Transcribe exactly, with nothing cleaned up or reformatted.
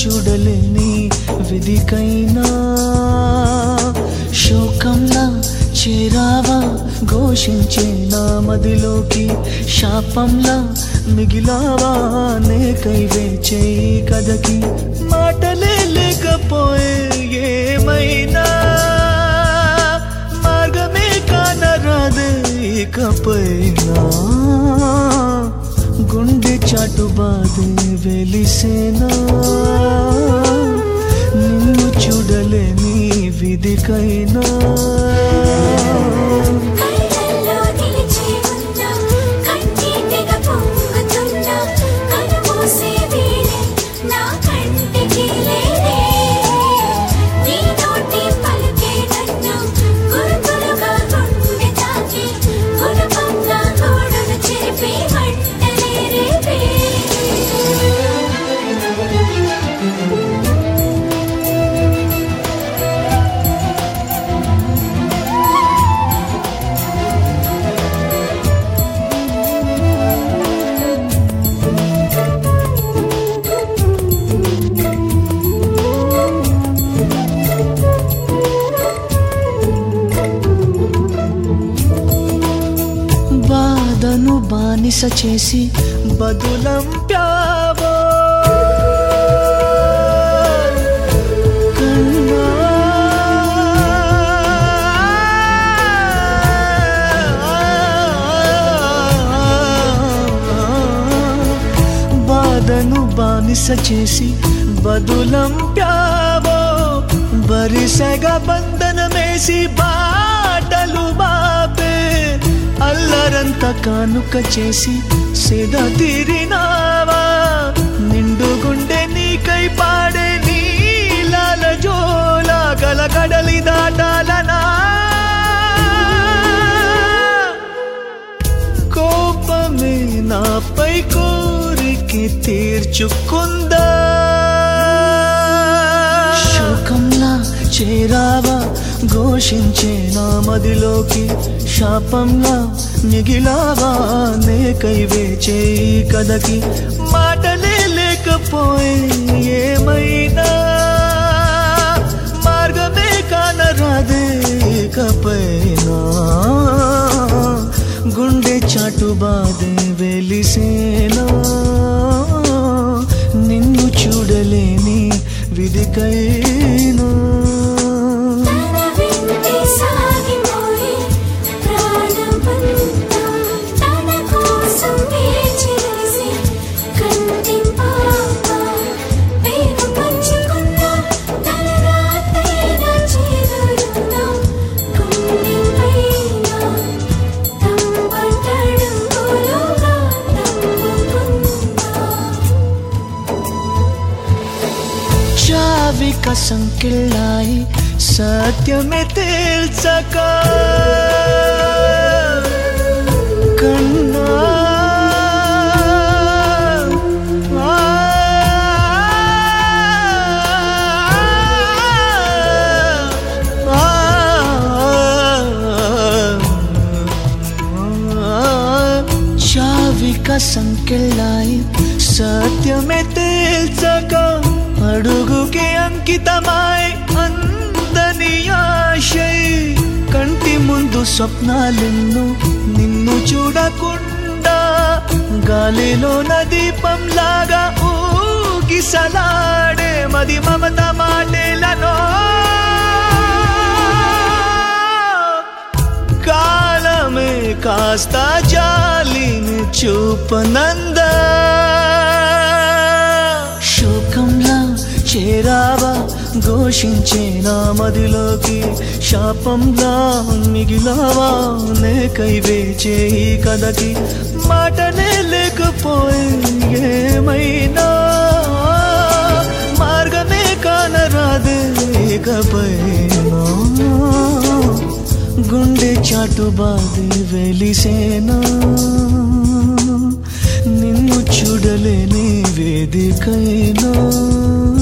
చూడలేని విధికైనా శోకంలా చేరావా ఘోషించే నా మదిలోకి శాపంలా మిగిలావా నేకై వేచే ఈ కథకి మాటలే లేకపోయే ఏమైనా మార్గమే కానరాదే ఇకపైనా గుండె చాటు బాధే వెలిసేనా నిన్ను చూడలేని విధికైనా బాధను బానిస చేసి బదులంప్యావో కన్నా బాధను బానిస చేసి బదులంప్యావో బరిసెగా బంధనమేసి బాటలు బాపే అల్లరంత కానుక చేసి సేద తీరినావా నిండు గుండె నీకై పాడే నీలాల జోల గలగడలి దాటాలనా కోపమే నాపై కోరిక తీర్చుకుందా శోకంలా చేరావా ఘోషించే నా మదిలోకి శాపంలా మిగిలావా నేకై వేచే ఈ కథకి మాటలే లేకపోయే ఏమైనా మార్గమే కానరాదే ఇకపైనా గుండె చాటు బాధే వెలిసేనా నిన్ను చూడలేని విధికైనా చావిక సంకెళ్ళాయి సత్యమే తేల్చక కన్నా చావిక సంకెళ్ళాయి సత్యమే తేల్చక అడుగుకి అంకితమాయ్ అందని ఆశై కంటి ముందు స్వప్నాలెన్ను నిన్ను చూడకుండా గాలిలో దీపంలాగా ఊగిసలాడే మది మమత మాటేలను కాలమే కాస్త జాలిని చూపనందా శోకంలా చేరావా ఘోషించే నా మదిలోకి శాపంలా మిగిలావా నేకై వేచే ఈ కథకి మాటలే లేకపోయే ఏమైనా మార్గమే కానరాదే ఇకపైనా గుండె చాటు బాధే వెలిసేనా నిన్ను చూడలేని వేదికైనా